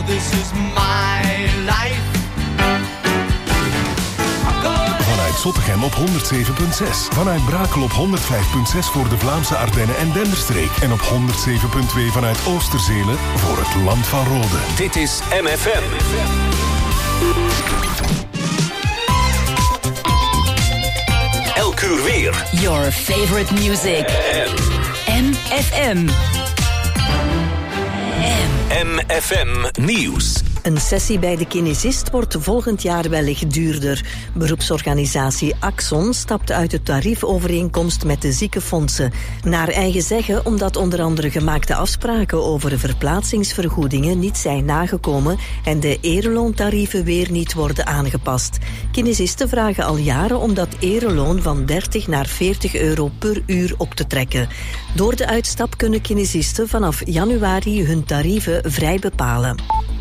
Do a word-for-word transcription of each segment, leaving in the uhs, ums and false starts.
oh, this is my life. Vanuit Zottegem op honderd zeven komma zes. Vanuit Brakel op honderd vijf komma zes voor de Vlaamse Ardennen en Denderstreek. En op honderd zeven komma twee vanuit Oosterzelen voor het Land van Rode. Dit is M F M. Elk uur weer. Your favorite music. M F M. M F M Nieuws. Een sessie bij de kinesist wordt volgend jaar wellicht duurder. Beroepsorganisatie Axon stapt uit de tariefovereenkomst met de ziekenfondsen. Naar eigen zeggen omdat onder andere gemaakte afspraken over verplaatsingsvergoedingen niet zijn nagekomen en de ereloontarieven weer niet worden aangepast. Kinesisten vragen al jaren om dat ereloon van dertig naar veertig euro per uur op te trekken. Door de uitstap kunnen kinesisten vanaf januari hun tarieven vrij bepalen.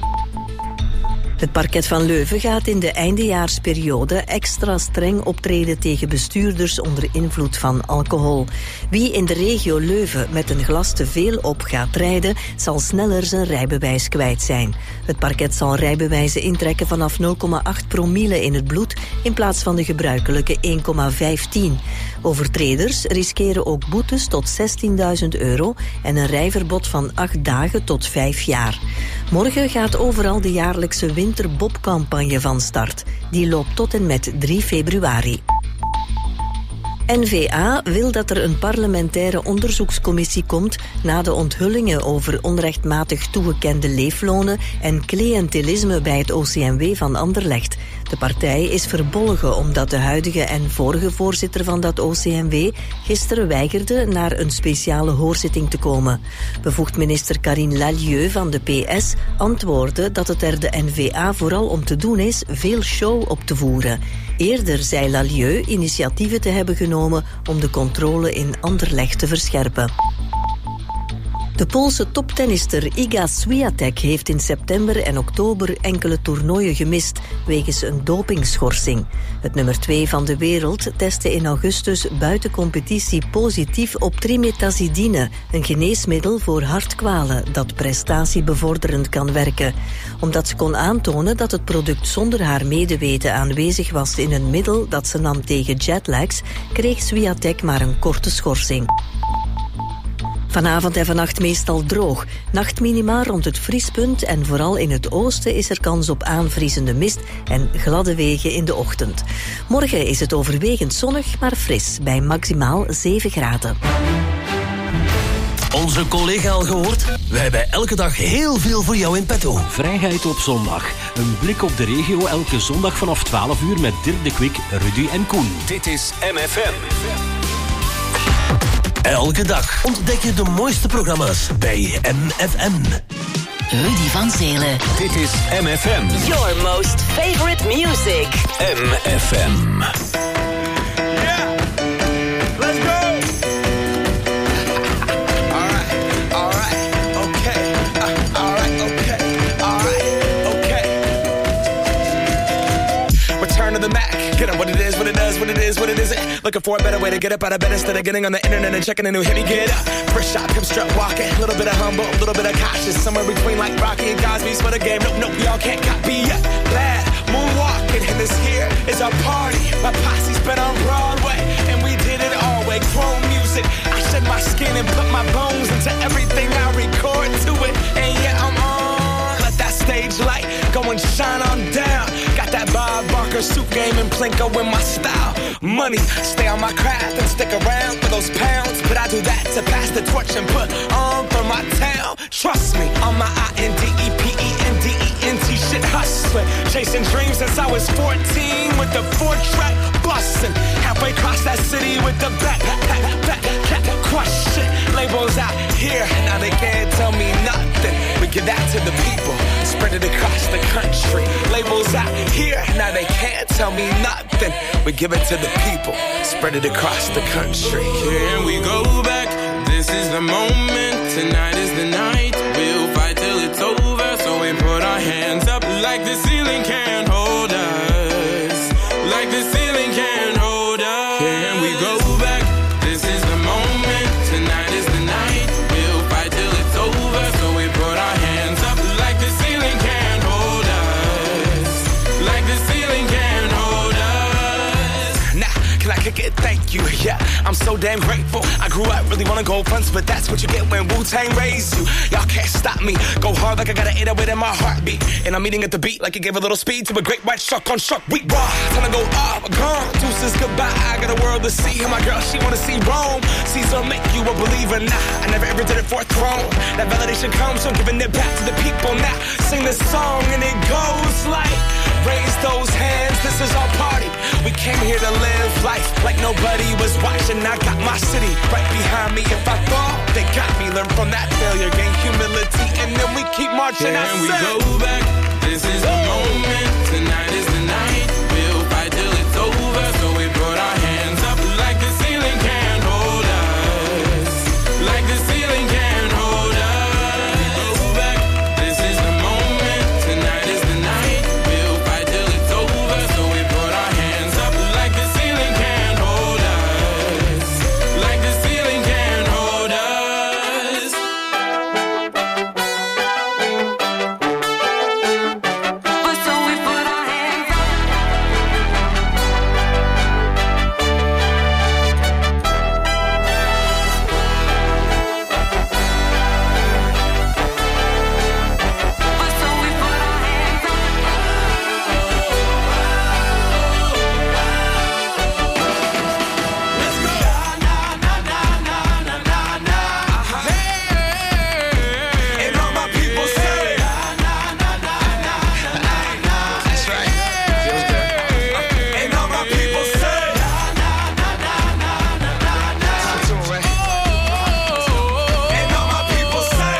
Het parket van Leuven gaat in de eindejaarsperiode extra streng optreden tegen bestuurders onder invloed van alcohol. Wie in de regio Leuven met een glas te veel op gaat rijden, zal sneller zijn rijbewijs kwijt zijn. Het parket zal rijbewijzen intrekken vanaf nul komma acht promille in het bloed in plaats van de gebruikelijke één komma vijftien. Overtreders riskeren ook boetes tot zestienduizend euro en een rijverbod van acht dagen tot vijf jaar. Morgen gaat overal de jaarlijkse winterbobcampagne van start. Die loopt tot en met drie februari. N V A wil dat er een parlementaire onderzoekscommissie komt na de onthullingen over onrechtmatig toegekende leeflonen en cliëntelisme bij het O C M W van Anderlecht. De partij is verbolgen omdat de huidige en vorige voorzitter van dat O C M W gisteren weigerde naar een speciale hoorzitting te komen. Bevoegd minister Karine Lallieu van de P S antwoordde dat het er de N V A vooral om te doen is veel show op te voeren. Eerder zei Lallieu initiatieven te hebben genomen om de controle in Anderlecht te verscherpen. De Poolse toptennister Iga Swiatek heeft in september en oktober enkele toernooien gemist wegens een dopingschorsing. Het nummer twee van de wereld testte in augustus buiten competitie positief op trimetazidine, een geneesmiddel voor hartkwalen dat prestatiebevorderend kan werken. Omdat ze kon aantonen dat het product zonder haar medeweten aanwezig was in een middel dat ze nam tegen jetlags, kreeg Swiatek maar een korte schorsing. Vanavond en vannacht meestal droog. Nachtminima rond het vriespunt en vooral in het oosten is er kans op aanvriezende mist en gladde wegen in de ochtend. Morgen is het overwegend zonnig, maar fris, bij maximaal zeven graden. Onze collega al gehoord? Wij hebben elke dag heel veel voor jou in petto. Vrijheid op zondag. Een blik op de regio elke zondag vanaf twaalf uur met Dirk de Kwik, Rudy en Koen. Dit is M F M. Elke dag ontdek je de mooiste programma's bij M F M. Rudy van Zelen. Dit is M F M. Your most favorite music. M F M. Yeah, let's go. All right, all right, okay. Uh, all right, okay, all right, okay. Return to the Mac. Get up what it is, what it does, what it is, what it isn't. Looking for a better way to get up out of bed instead of getting on the internet and checking a new hit. Me get up, first shot, come strut walking. A little bit of humble, a little bit of cautious. Somewhere between like Rocky and Cosby's for the game. Nope, nope, y'all can't copy yet. Glad moonwalking, and this here is our party. My posse's been on Broadway, and we did it all way. Chrome music, I shed my skin and put my bones into everything I record to it. And yeah, I'm on. Let that stage light go and shine on down. Got that Bob Barker suit game and Plinko in my style. Money, stay on my craft and stick around for those pounds. But I do that to pass the torch and put on for my town. Trust me, on my I N D E P E N D E N T shit hustling. Chasing dreams since I was fourteen with the four track bustin'. Halfway across that city with the back, back, back, back, question. Labels out here, now they can't tell me nothing. We give that to the people, spread it across the country. Labels out here, now they can't tell me nothing. We give it to the people, spread it across the country. Here we go back, this is the moment, tonight is the night. We'll fight till it's over, so we put our hands up like the ceiling can't hold us. Like the ceiling can't hold us. Here we go back, this is the moment, tonight is the night. We'll fight till it's over, so we put our hands up like the ceiling can't I'm so damn grateful. I grew up really wanna go fronts, but that's what you get when Wu-Tang raised you. Y'all can't stop me. Go hard like I got an eight oh eight in my heartbeat. And I'm eating at the beat like it gave a little speed to a great white shark on shark. We raw, time to go off, gone. Deuces goodbye, I got a world to see. And my girl, she wanna see Rome. Caesar make you a believer, nah. I never ever did it for a throne. That validation comes from giving it back to the people. Now sing this song and it goes like, raise those hands, this is our party. We came here to live life like nobody was watching. I got my city right behind me. If I fall, they got me. Learn from that failure, gain humility, and then we keep marching. Can we go back? This is the moment. Tonight is the night. We'll fight till it's over. So we put our hands up like the ceiling can't hold us. Like the ceiling can't hold us. Go back. This is the moment. Tonight is the night. We'll fight till it's over. So we put our hands up like the ceiling can't hold us. Like the ceiling can't hold us. So we put our hands up. So we put our hands up. Let's go. And all my people say, that's right. Feels good. And all my people say, and all my people say,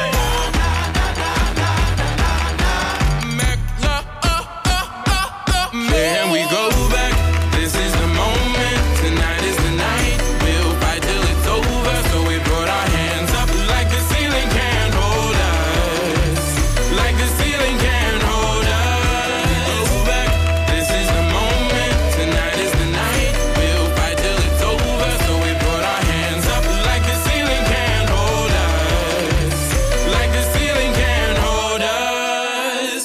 Can we go back? This is the moment. Tonight is the night. We'll fight till it's over. So we put our hands up like the ceiling can't hold us. Like the ceiling can't hold us. Go back. This is the moment. Tonight is the night. We'll fight till it's over. So we put our hands up like the ceiling can't hold us. Like the ceiling can't hold us.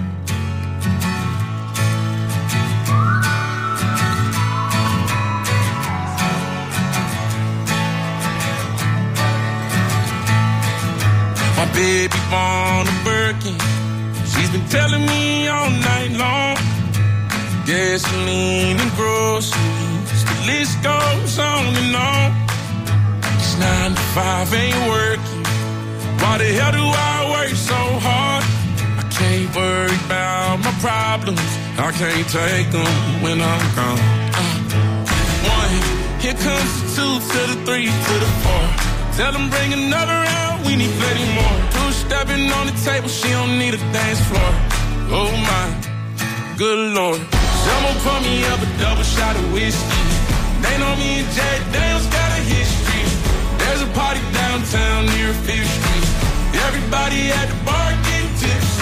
My baby born a Birkin. She's been telling me all night long. Gasoline and groceries, the list goes on and on. It's nine to five, ain't working. Why the hell do I work so hard? I can't worry about my problems. I can't take them when I'm gone. Uh, one, here comes the two to the three to the four. Tell them bring another round, we need plenty more. Two stepping on the table, she don't need a dance floor. Oh my, good lord. Someone pour me up a double shot of whiskey. They know me and Jay Daniels got a history. There's a party downtown near Fifth Street. Everybody at the bar getting tipsy.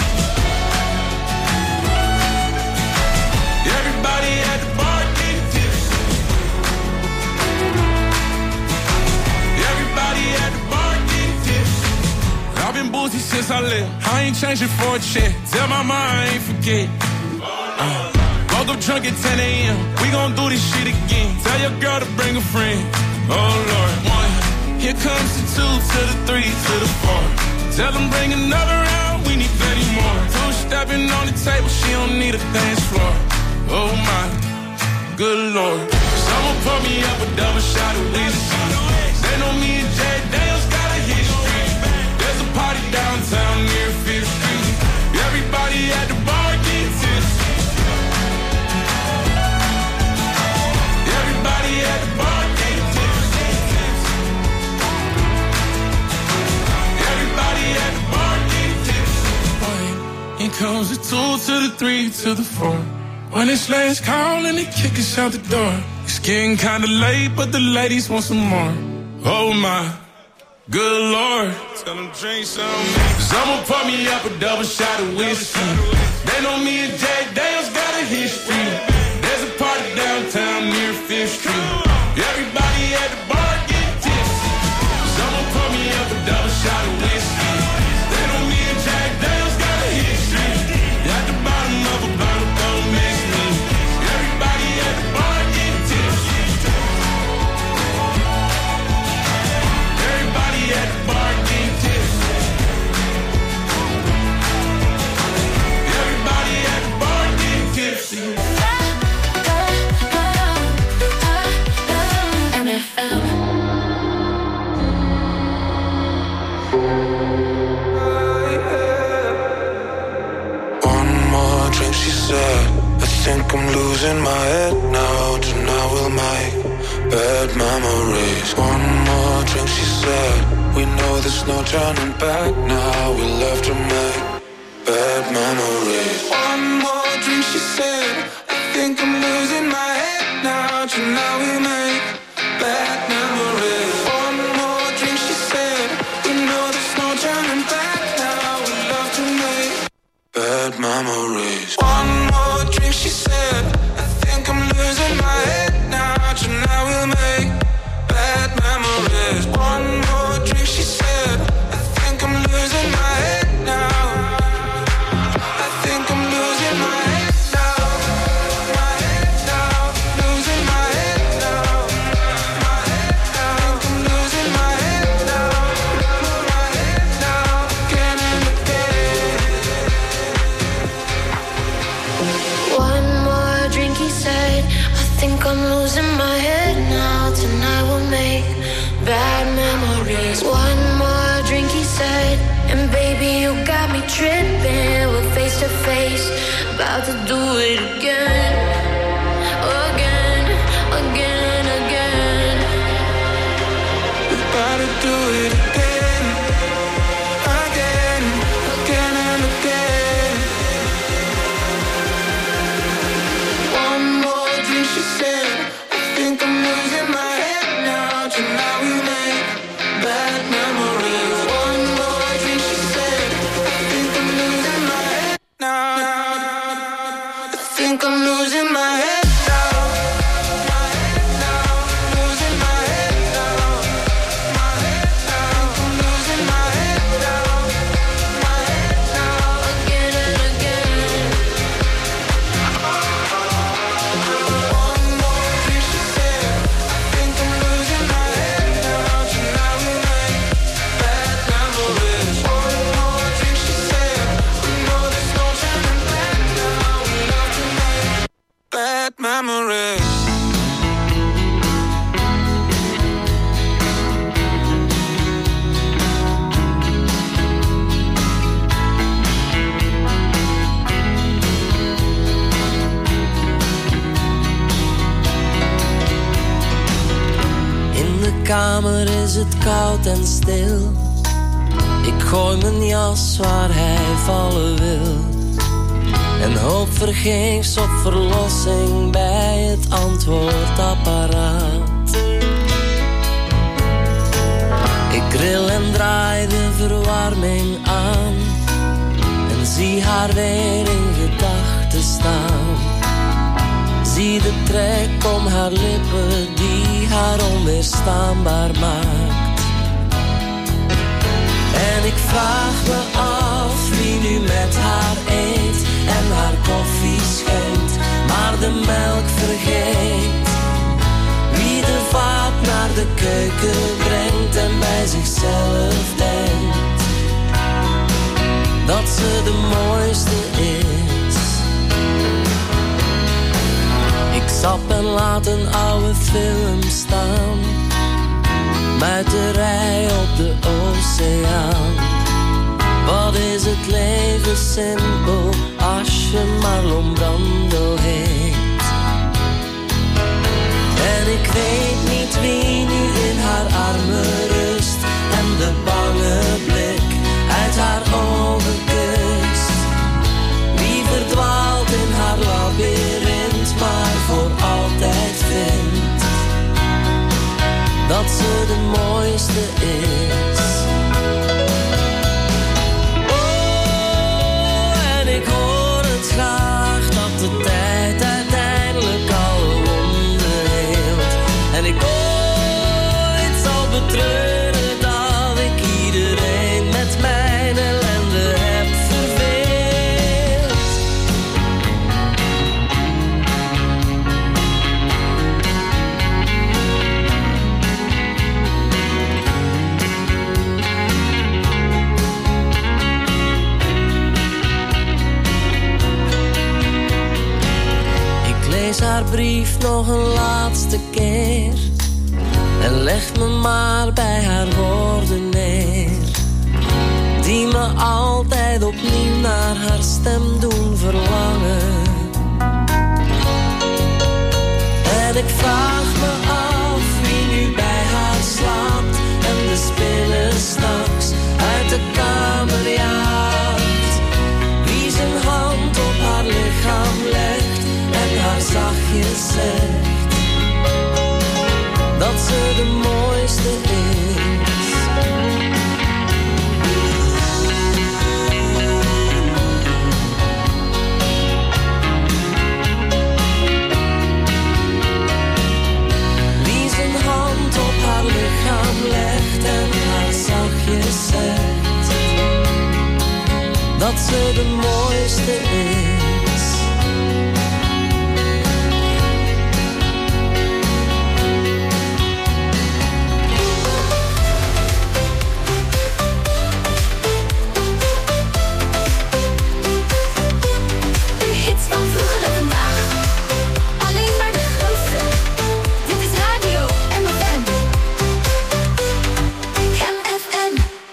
Everybody at the bar getting tipsy. Everybody at the bar getting tipsy. I've been boozy since I left. I ain't changing for a check. Tell my mind I ain't forget. Uh, woke up drunk at ten a.m. We gon' do this shit again. Tell your girl to bring a friend. Oh Lord. One. Here comes the two to the three to the four. Tell them bring another round. We need plenty more. Two stepping on the table. She don't need a dance floor. Oh my, good lord. Someone pour me up a double shot of whiskey. They know me and Jay Daniels got a history. There's a party downtown near Fifth Street. Everybody at the bar getting tipsy. Everybody at the bar getting tipsy. Everybody at the bar getting tipsy. Here comes the two to the three to the four. When it's last call and they kick us out the door. It's getting kinda late, but the ladies want some more. Oh my, good lord. Tell them drink some. Someone pour me up a double shot of whiskey. They know me and Jay Daniels got a history. There's a party downtown near Fifth Street. Everybody at the bar getting tipsy. Someone pour me up a double shot of whiskey. They know me and Jay Daniels got a history. At the bottom of a bottle, don't miss me. Everybody at the bar getting tipsy. she said, I think I'm losing my head now. Tonight we'll make bad memories. One more drink, she said, we know there's no turning back now. We'll have to make bad memories. One more drink, she said, I think I'm losing my head now. Tonight we'll make bad memories. One more drink, she said, we know there's no turning back now. We'll have to make bad memories. One more drink, she said, I think I'm losing my head now. Tonight we'll make bad memories. One more drink, she said, I think I'm losing my head now. I think I'm losing my head now. My head now, losing my head now. My head now, I think I'm losing my head now. My head now, again and again. One more drink, he said, I think I'm losing my head now. Tonight we'll make bad memories. One more drink, he said, and baby, you got me tripping. We're face to face, about to do it again. Again, again, again. We're about to do it again. Again, again and again. One more drink, she said, I think I'm losing my head now. Tonight we make bad memories. One more drink, she said, I think I'm losing my head now. I think I'm losing my head now. My head now, losing my head now. My head now, I'm losing my head now. My head now, Again and again. one more drink, she said, I think I'm losing my head now. Tonight we make bad memories. One more drink, she said, we know there's no turning back now. We love to make bad memories. In de kamer is het koud en stil. Ik gooi mijn jas waar hij vallen wil. En hoop vergeefs op verlossing bij het antwoordapparaat. Ik grill en draai de verwarming aan. En zie haar weer in gedachten staan. Zie de trek om haar lippen die haar onweerstaanbaar maakt. En ik vraag me af wie nu met haar eet en haar koffie schenkt, maar de melk vergeet. Wie de vaat naar de keuken brengt en bij zichzelf denkt dat ze de mooiste is. Ik zap en laat een oude film staan, muiterij op de oceaan. Wat is het leven simpel als je Marlon Brando heet. En ik weet niet wie nu in haar armen rust en de bange blik uit haar ogen kust. Wie verdwaalt in haar labyrint, maar voor altijd vindt dat ze de mooiste is. Oh, en ik hoor het graag dat de tijd uiteindelijk alle wonden heelt. En ik ooit zal betreuren dat ik iedereen met mijn ellende heb verveeld. Lees haar brief nog een laatste keer en leg me maar bij haar woorden neer, die me altijd opnieuw naar haar stem doen verlangen. mooiste is. De hits van vroeger en vandaag. Alleen maar de grootste. Dit is radio M F M. M F M.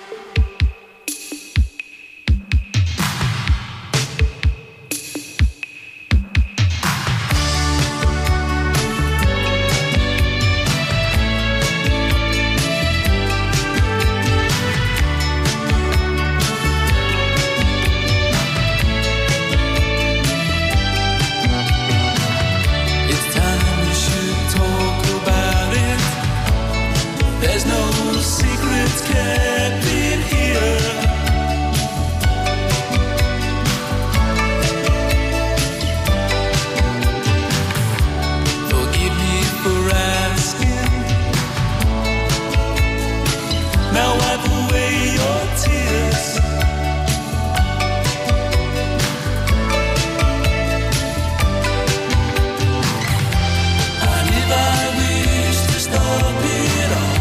It's time we should talk about it. There's no secrets kept in here. Forgive me for asking. Now wipe away your tears. And if I wish to stop it all,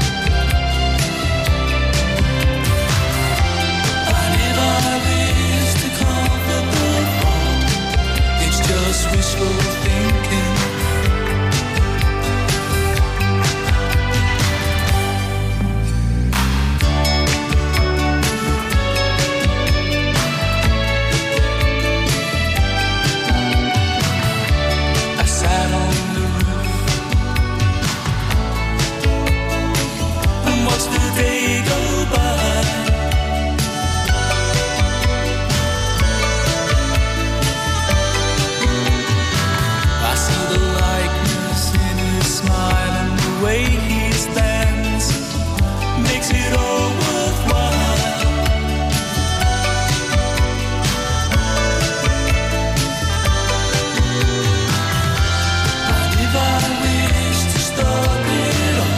and if I wish to comfort the fall, it's just wishful thinking. I sat on the roof and watched the day go by. I see the likeness in his smile and the way he stands makes it all worthwhile. And if I wish to stop it all,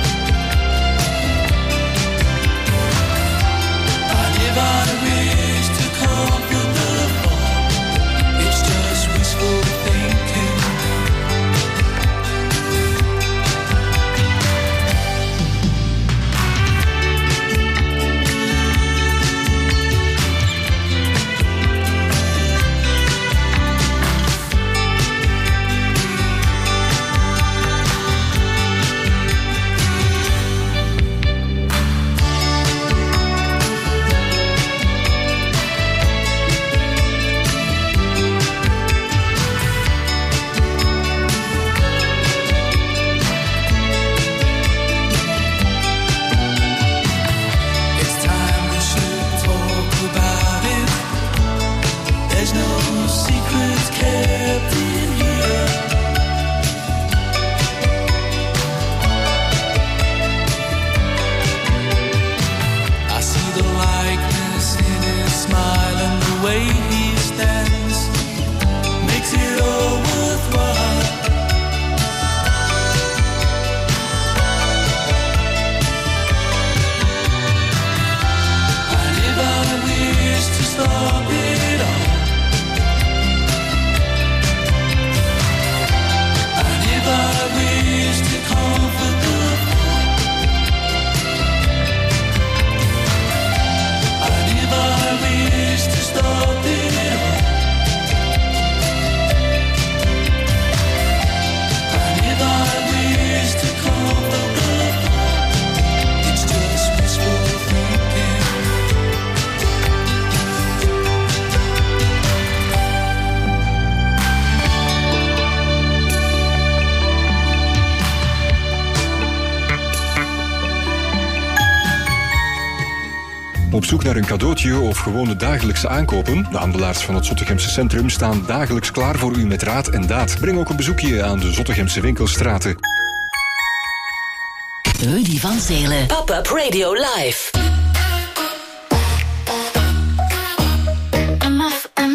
and if I wish to comfort the fall, it's just wishful thinking. It's time we should talk about it. There's no secrets kept in here. I see the likeness in his smile and the way he stands makes it all worthwhile. And if I wish to stop it all, and if I wish to comfort the fall, and if I wish to stop it all, and if I wish to comfort the fall, it's just wishful thinking. Op zoek naar een cadeautje of gewone dagelijkse aankopen? De handelaars van het Zottegemse centrum staan dagelijks klaar voor u met raad en daad. Breng ook een bezoekje aan de Zottegemse winkelstraten. Rudy van Zelen. Pop-up Radio Live. M F M.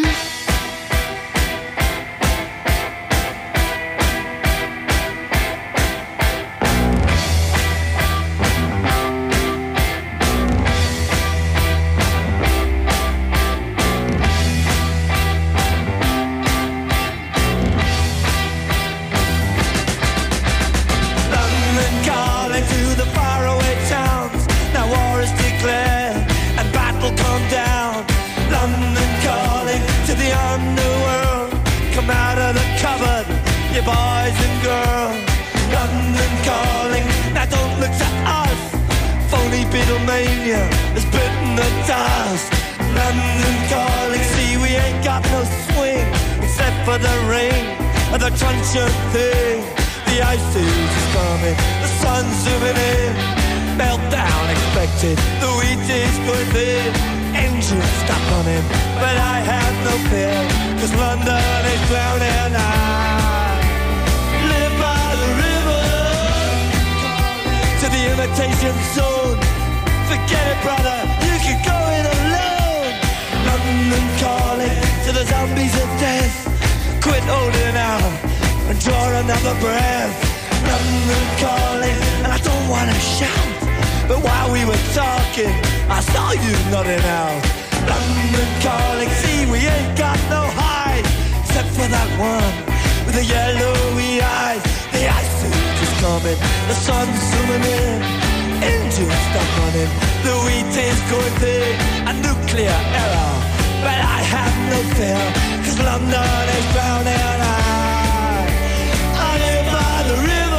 boys and girls. London calling, now don't look to us. Phony Beatlemania has bitten the dust. London calling, see we ain't got no swing except for the ring and the truncheon thing. The ice age is coming, the sun's zooming in. Meltdown expected, the wheat is going thin. Engines stop running, but I have no fear, cause London is drowning. I live by the river, to the imitation zone. Forget it, brother, you can go it alone. London calling to the zombies of death. Quit holding out and draw another breath. London calling, and I don't wanna shout, but while we were talking, I saw you nodding out. London calling, see we ain't got no hide, except for that one with the yellowy eyes. The ice age is coming, the sun's zooming in. Engines stop running, the wheat is going thin. A nuclear error, but I have no fear, cause London is drowning. I, I live by the river.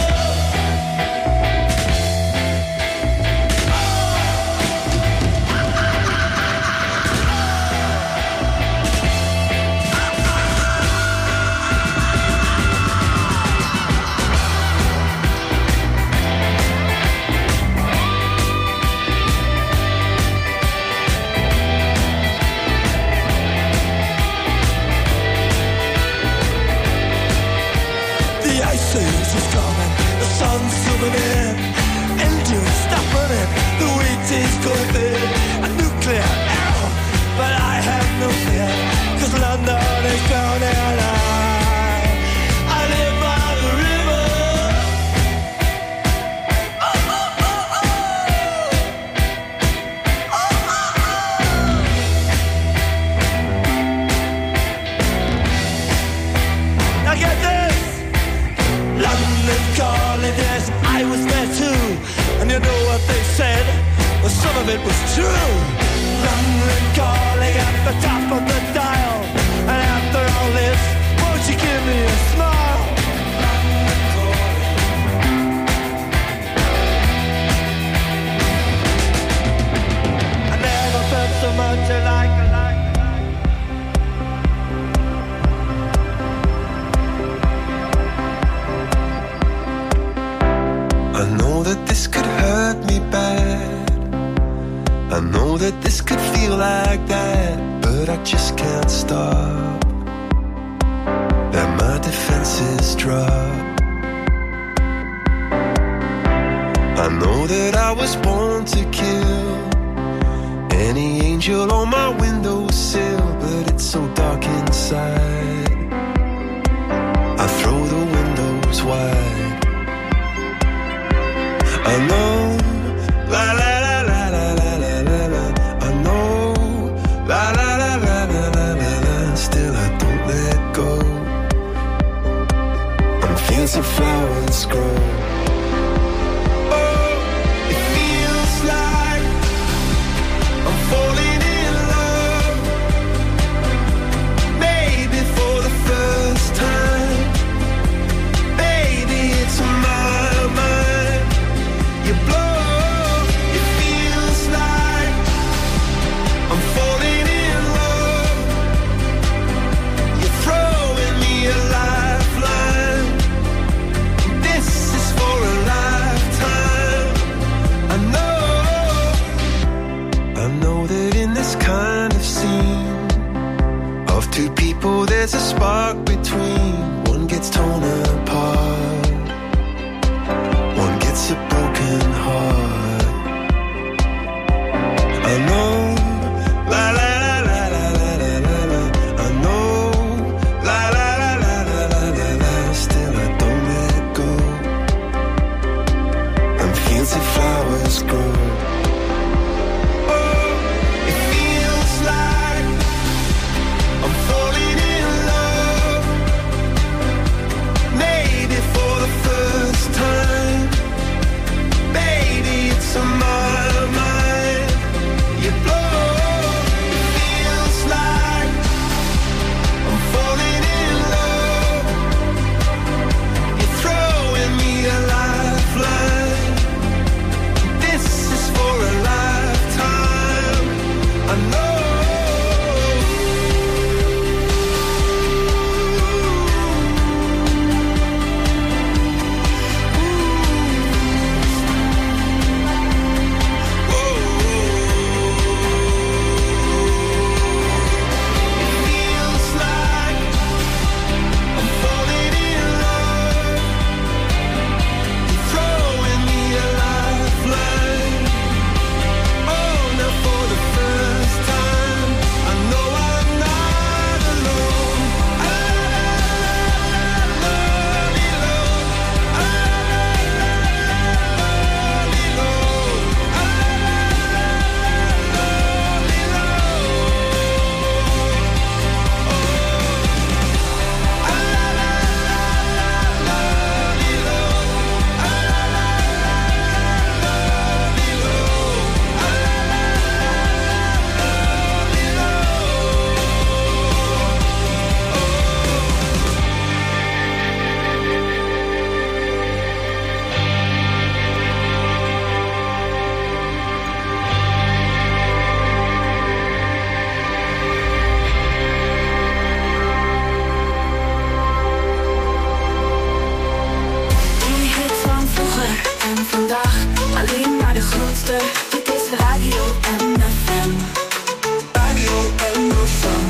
Sun's zooming in, engines stop running, the wheat is going thin. A nuclear error, but I have no fear, cause London is drowning. I, I live by the river. Oh, oh, oh, oh. Oh, oh, oh. Now get this. London calling, yes, I was there too. And you know what they said? Well, some of it was true. London calling at the top of the dial. And after all this, won't you give me a smile? London calling. I never felt so much alike, alike. I know that this could hurt me bad. I know that this could feel like that, but I just can't stop. Let my defenses drop. I know that I was born to kill any angel on my windowsill, but it's so dark inside. I throw the windows wide. I know, la la la la la la la la la. I know, la la la la la la la la. Still I don't let go. On fields of flowers grow. Oh, it feels like I'm falling in love. Maybe for the first time. Baby, it's my mind. You blow, it feels like I'm falling in love. You're throwing me a lifeline. This is for a lifetime. I know, I know that in this kind of scene of two people there's a spark between. One gets torn apart, one gets a broken heart. I know, la la la la la la la la. I know, la la la la la la la la. Still I don't let go. And fields of flowers grow. Oh, it feels like I'm falling in love. Maybe luisteren, dit is Radio M F M. Radio M F M.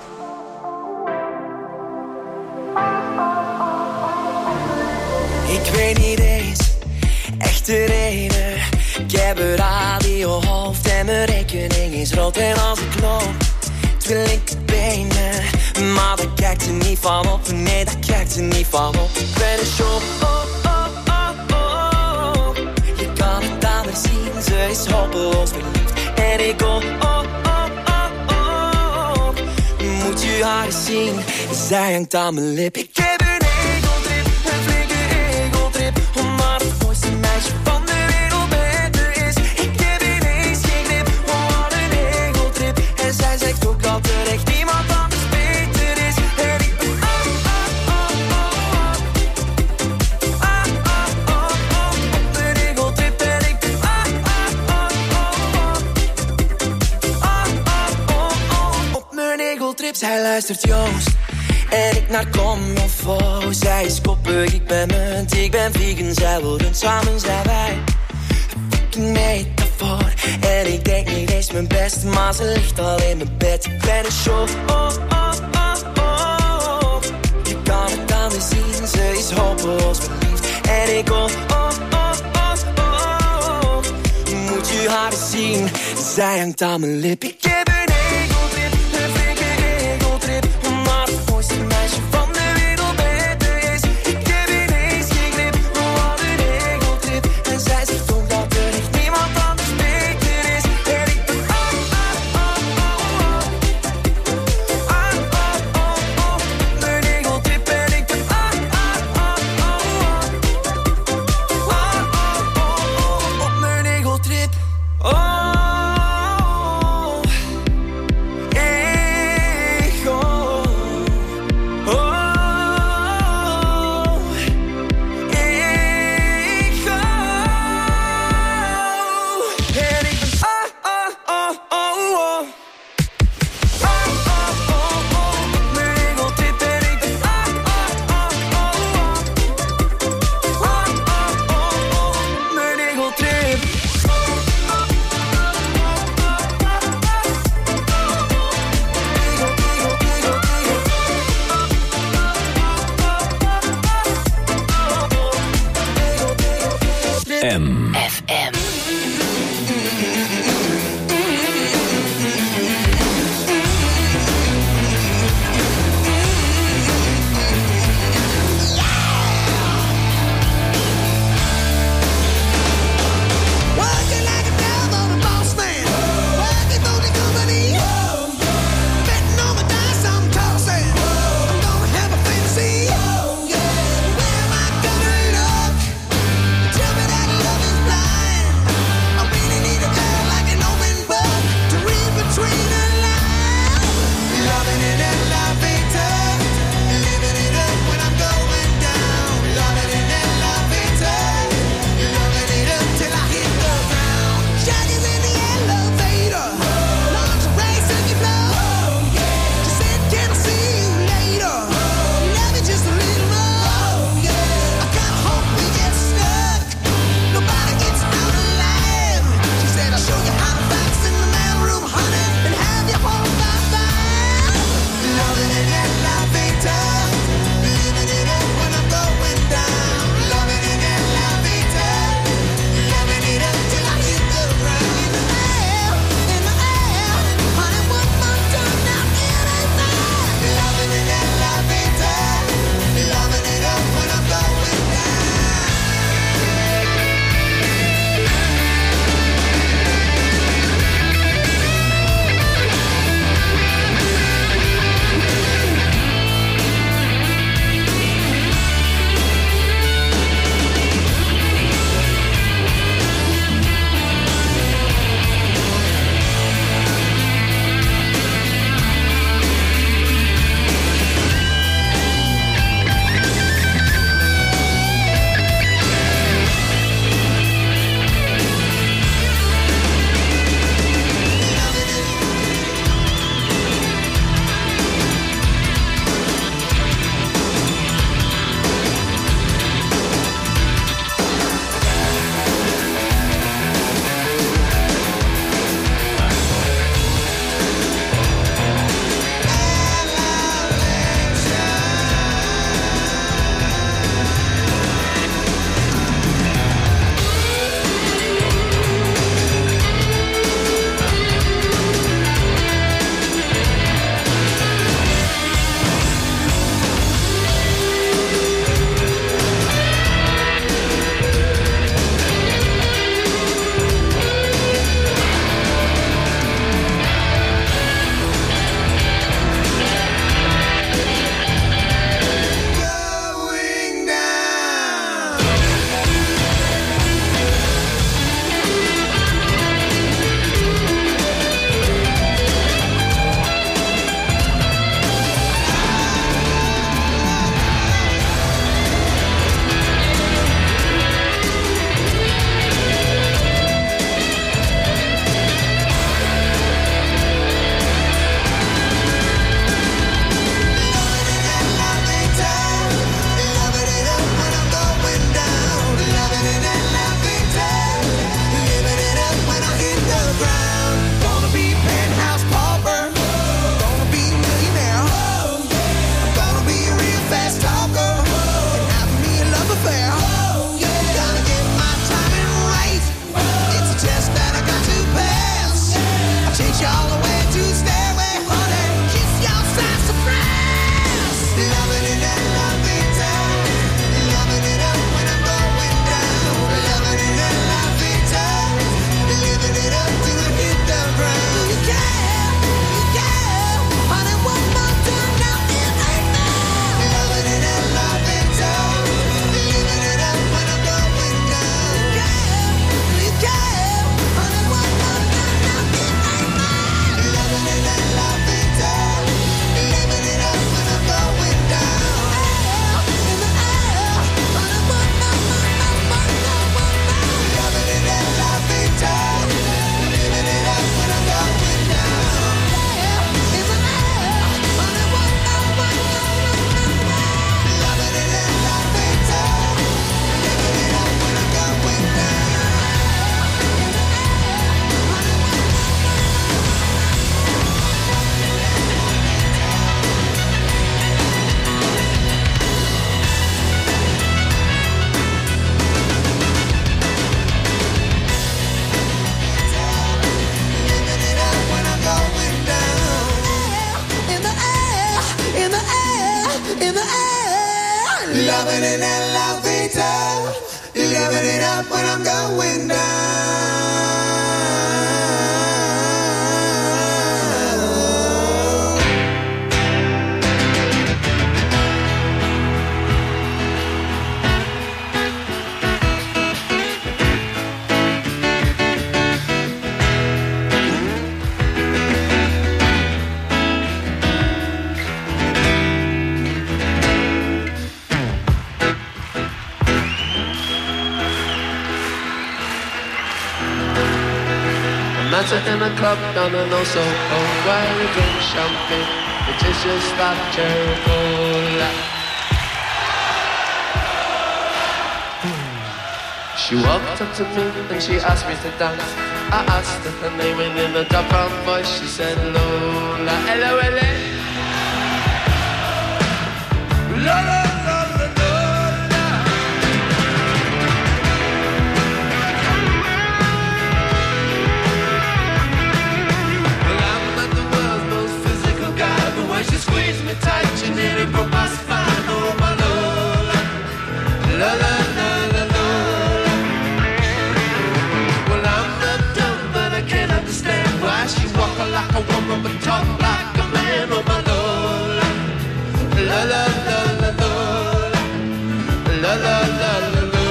Ik weet niet eens echt de reden. Ik heb een radiohoofd en mijn rekening is rood. En als ik loop, twee linkerbenen. Maar daar kijkt er niet van op, nee, daar kijkt er niet van op. Ik ben een show, oh, oh, oh, oh. Je kan het aan haar zien, ze is hopeloos verliefd. En ik oh, oh, oh, oh, oh. Moet je haar eens zien, zij hangt aan mijn lip. Ik heb een egotrip, een flinke egotrip. Omdat het mooiste meisje van de wereld met me is. Ik heb ineens geen grip, oh wat een egotrip. En zij zegt ook dat er echt niemand anders beter is. En ik ben oh, oh, oh, oh. Ah, oh, oh, oh. Op mijn egotrip en ik ben ah, ah, oh, oh, oh. Ah, oh, oh, oh. Op mijn egotrip, zij luistert Joost. En ik naar Comofo. Zij is koppig, ik ben munt, ik ben vegan. Zij wil rund, samen zijn wij een fucking metafoor. En ik denk niet eens mijn best, maar ze ligt al in mijn bed. Ik ben een show, oh, oh, oh, oh. Je kan het aan me zien, ze is hopeloos verliefd. En ik oh, oh, oh, oh, oh. Moet je haar eens zien, zij hangt aan mijn lip. Ik heb een egotrip, een flinke egotrip. Maar het mooiste meisje van de wereld met me is. Ik heb ineens geen grip, wat een egotrip. En zij zegt ook dat er echt niemand anders beter is. En ik ben ah, ah, ah, ah, ah. Ah, ah, ah, ah. Mijn egotrip en ik ben ah, ah, ah, ah, ah. Ah, ah, ah, ah. Op mijn egotrip. Oh, in the air. Loving in elevator, loving it up when I'm going down. That's in a club down in Oso, oh, where we drink champagne. It is just that cherry cola. She walked up to me and she asked me to dance. I asked her her name and in a dark brown voice she said Lola. L O L A. Lola. She squeezed me tight, she nearly broke my spine. Oh my Lola, la la la la Lola. Well I'm not dumb, but I can't understand why she walk like a woman but talk like a man. Oh my Lola, la la la la Lola, la la la la Lola.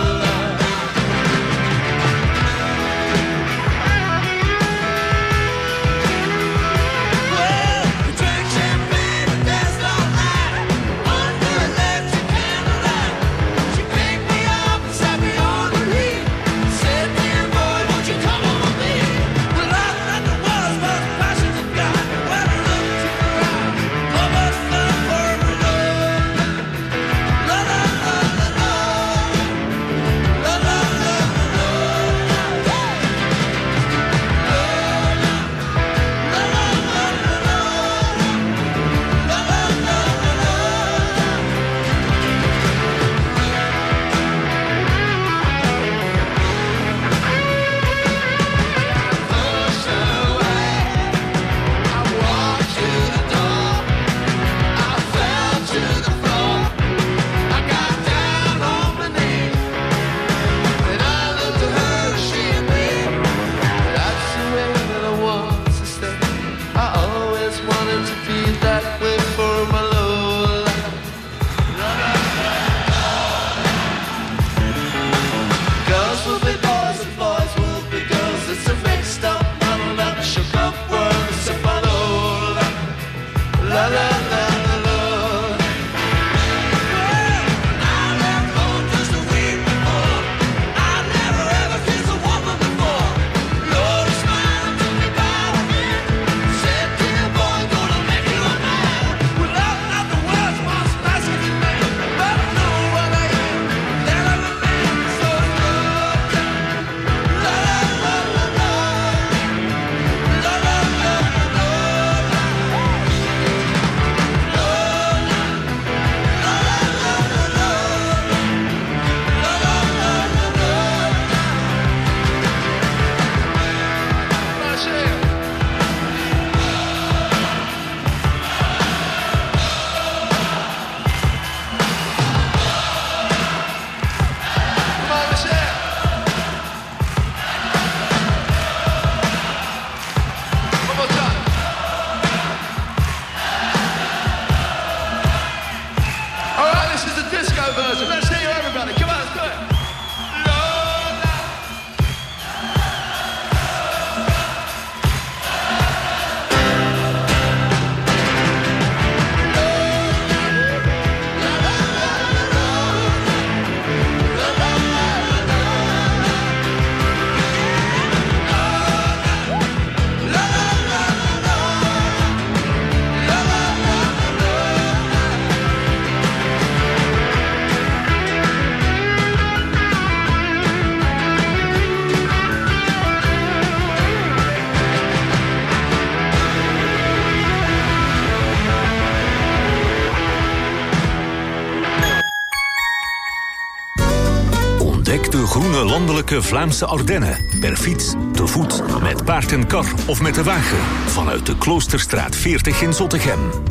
De groene landelijke Vlaamse Ardennen. Per fiets, te voet, met paard en kar of met de wagen. Vanuit de Kloosterstraat veertig in Zottegem.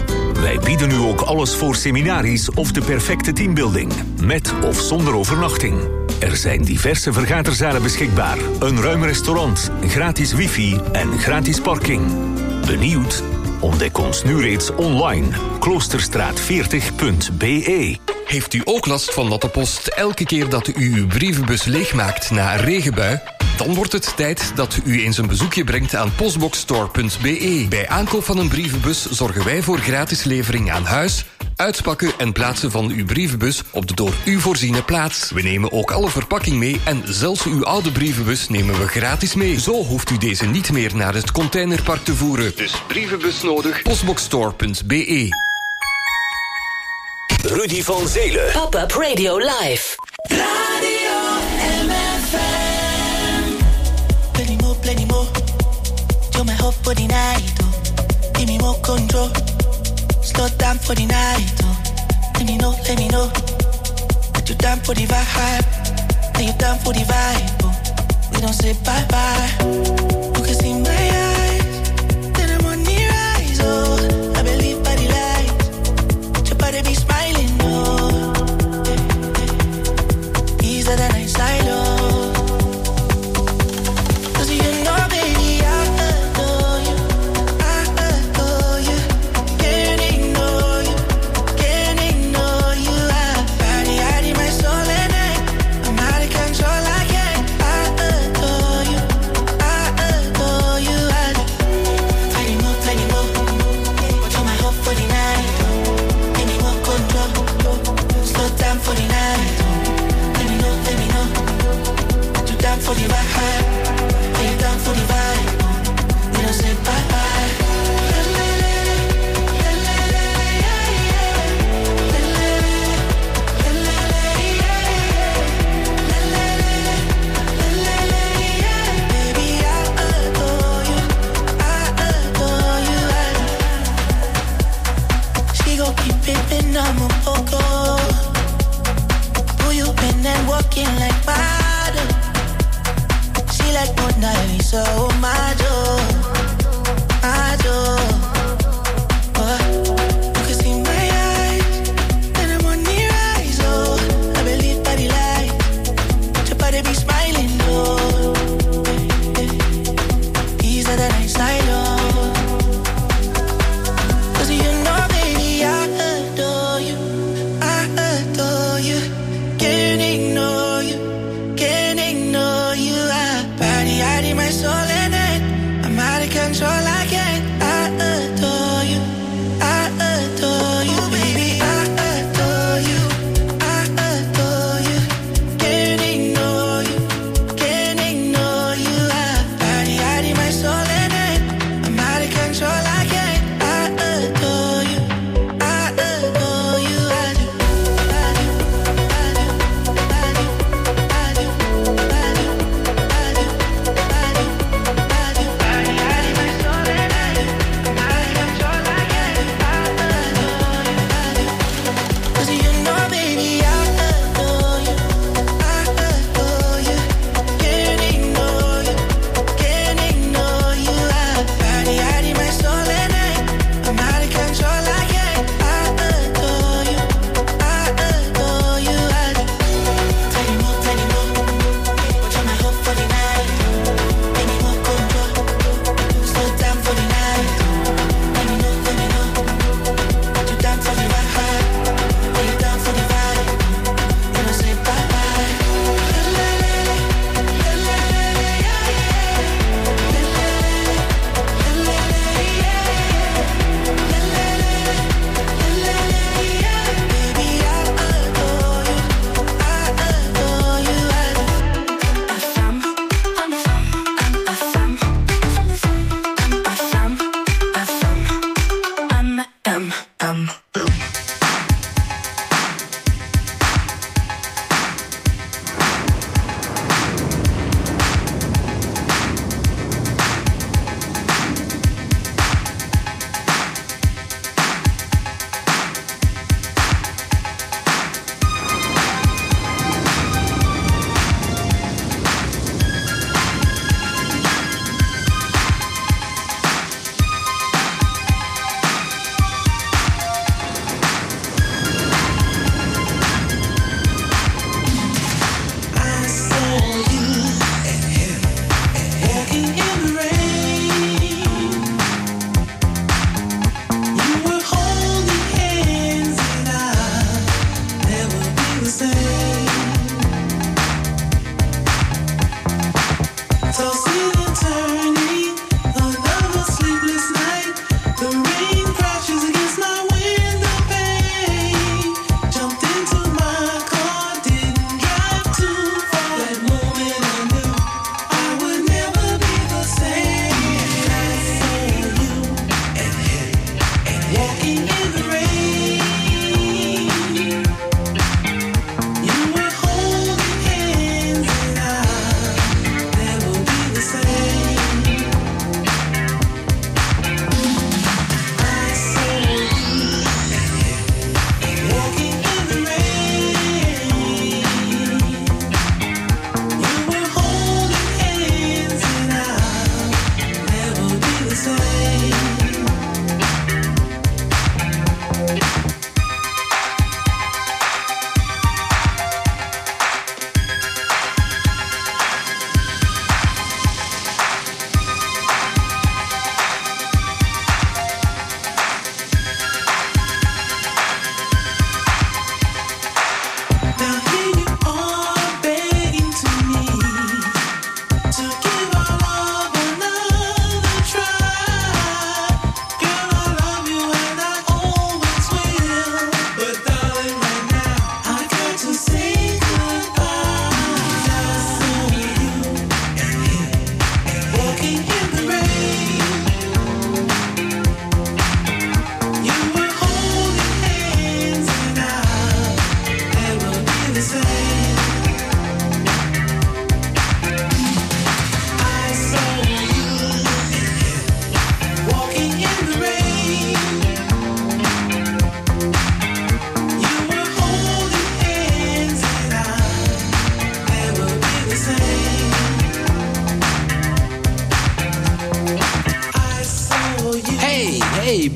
Wij bieden u ook alles voor seminaries of de perfecte teambuilding. Met of zonder overnachting. Er zijn diverse vergaderzalen beschikbaar. Een ruim restaurant, gratis wifi en gratis parking. Benieuwd? Ontdek ons nu reeds online. kloosterstraat veertig punt b e. Heeft u ook last van dat de post elke keer dat u uw brievenbus leegmaakt na een regenbui? Dan wordt het tijd dat u eens een bezoekje brengt aan postboxstore punt b e. Bij aankoop van een brievenbus zorgen wij voor gratis levering aan huis, uitpakken en plaatsen van uw brievenbus op de door u voorziene plaats. We nemen ook alle verpakking mee en zelfs uw oude brievenbus nemen we gratis mee. Zo hoeft u deze niet meer naar het containerpark te voeren. Dus brievenbus nodig, postboxstore punt b e. Rudy van Zelen. Pop-up Radio Live. Radio M F M. Plenty more, plenty more. You're my hope for the night, oh. Give me more control. Slow down for the night, oh. Let me know, let me know that you're down for the vibe. That you're down for the vibe, oh. We don't say bye-bye. You can see my eyes, then I'm on the rise, oh. I believe by the light, your body be smiling, oh. Easier than I silo. Cause you know, baby, I adore you. I adore you. Can't ignore you. Can't ignore you. I body, I need my soul and I. I'm out of control, I can't. I adore you. I adore you. I plenty more, plenty more. But you're my hope for the night. Give me more control. Slow down for the night. Let me know, let me know. You down for the vibe. Are you down for the vibe? We don't say bye-bye. Baby, I adore you. I adore you. She gon' keep pimpin', I'm a poco. Who you been and walking like model? She like Mona Lisa, oh my joy, my joy. Oh, you can see my eyes, then I'm on the rise, oh. I believe by the light, your body be smiling, oh. Easier than I silo. Cause you know, baby, I adore you. I adore you. Can't ignore you. Can't ignore you. I body, I need my soul and it. I'm out of control, I can't. I adore you. I adore you, baby. I adore you. I adore you. Can't ignore you. Can't ignore you. I body, I need my soul and it. I'm out of control, I can't. I adore you. I adore you. I do. I do. I do. I do. I do. I do. I do. I do. I do. Body, I need my soul and I do. I'm out of control, I can't. I adore you. I do. Cause you know, baby, I adore you. I adore you. Can't ignore you. Can't ignore you. I body, I need my soul and I. I'm out of control, I can't. I adore you. I adore you. I do. Plenty more, plenty more. But you're my hope for the night. Give me more control. Slow down for the night. Let me know, let me know. You down for the vibe? Are you down for the vibe? You don't say bye-bye. Baby, I adore you. I adore you. I do.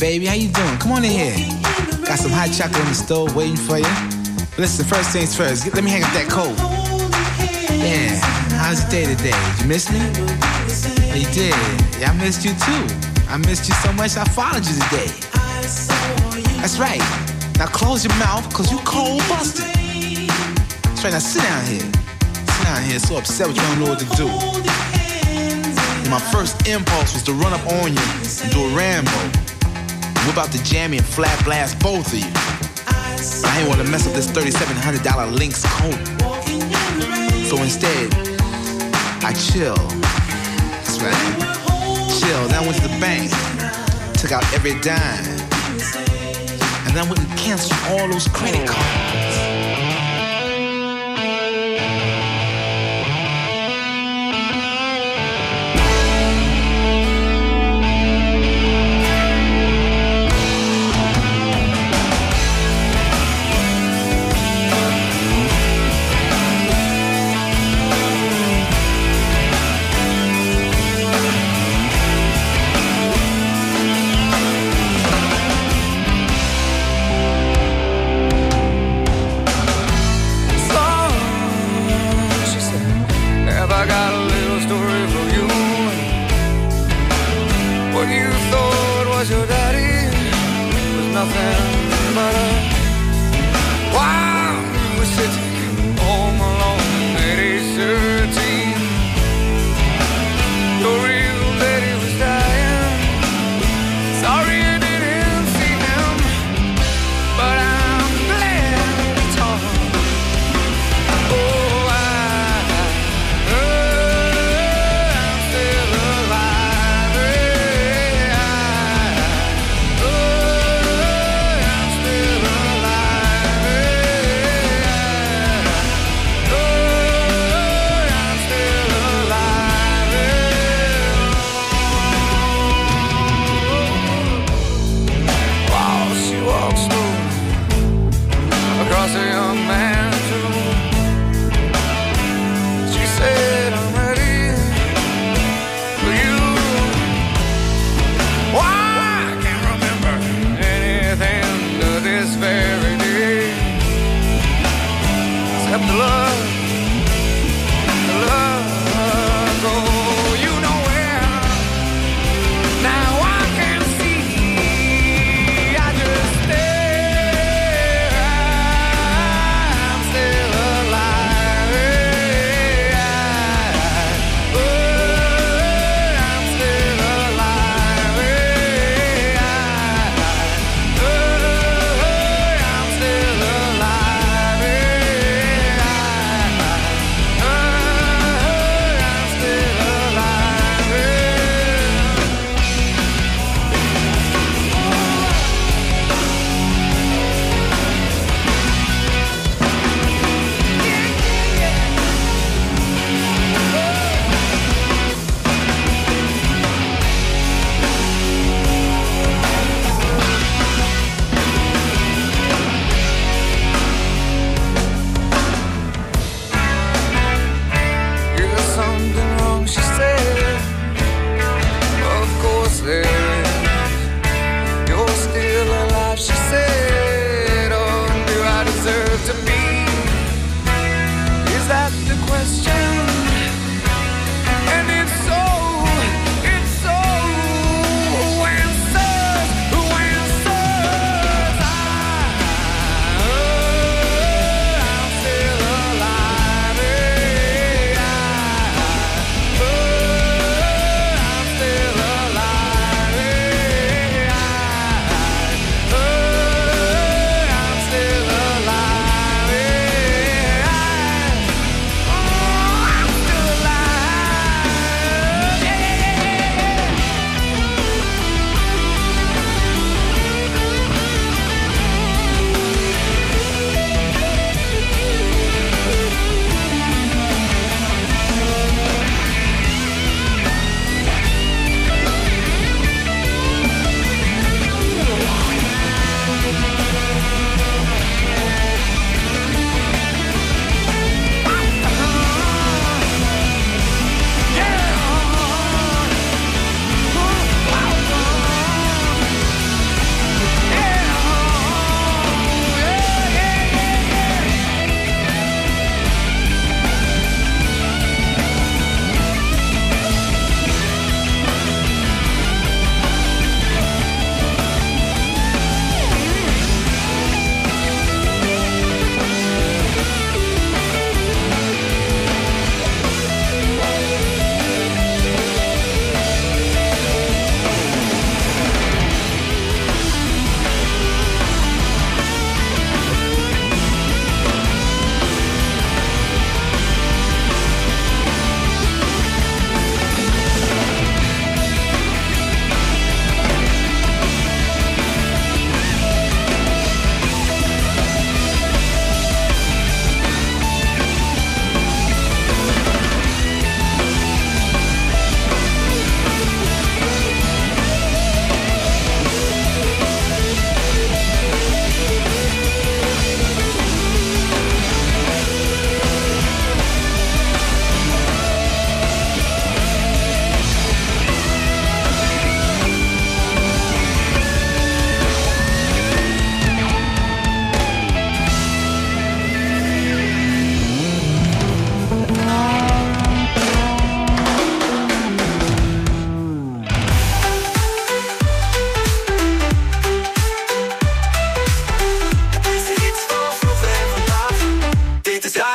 baby. How you doing? Come on in here. Got some hot chocolate in the stove waiting for you. But listen, first things first. Let me hang up that coat. Yeah. How's your day today? Did you miss me? Oh, you did. Yeah, I missed you too. I missed you so much I followed you today. That's right. Now close your mouth, cause you cold busted. That's right, now sit down here. Sit down here, so upset with you, don't know what to do. And my first impulse was to run up on you and do a Rambo. Whip out the jammy and flat blast both of you. I ain't wanna mess up this thirty-seven hundred dollars Lynx coat. So instead, I chill. That's right. Chill. Then I went to the bank, took out every dime, and then I went and canceled all those credit cards.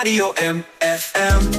Radio M F M.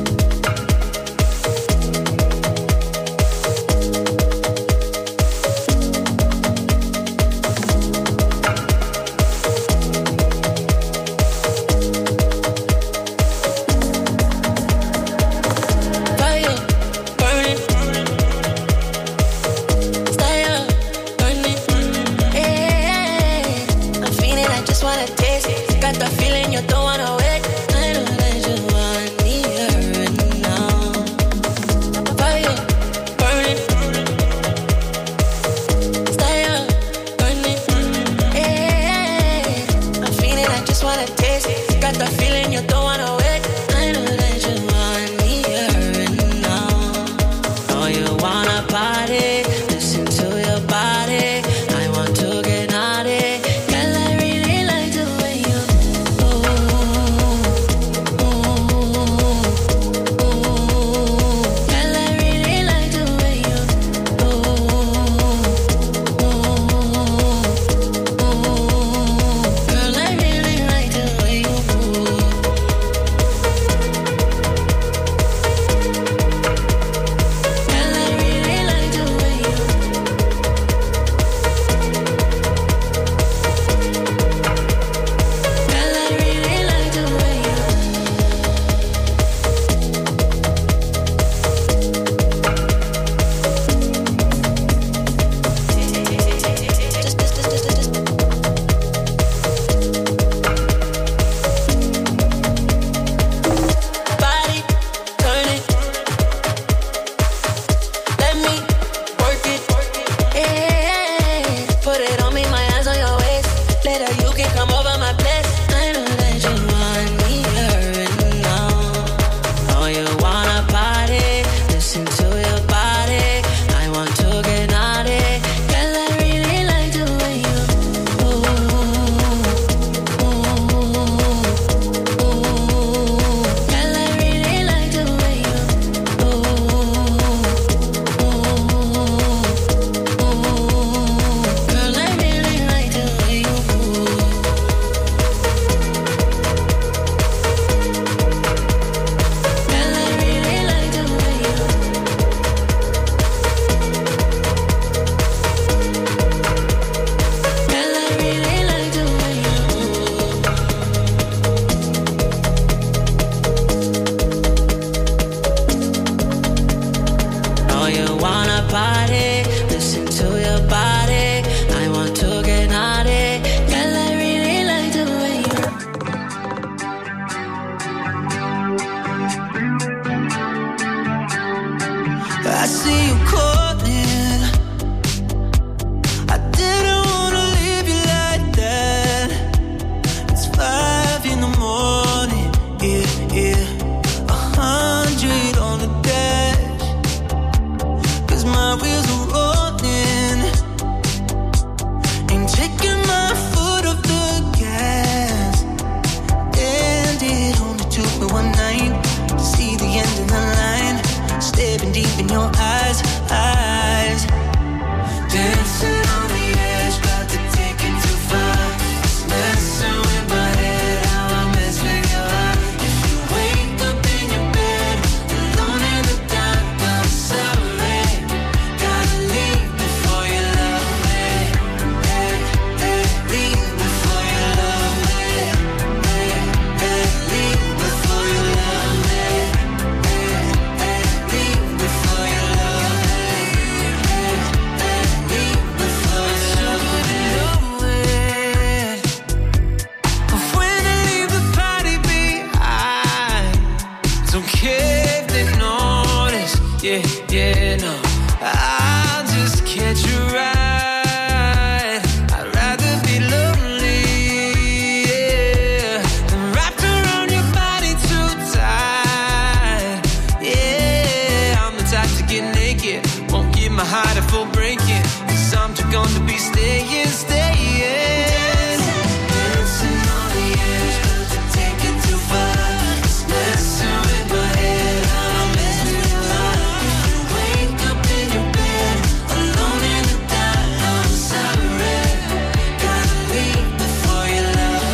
Yeah.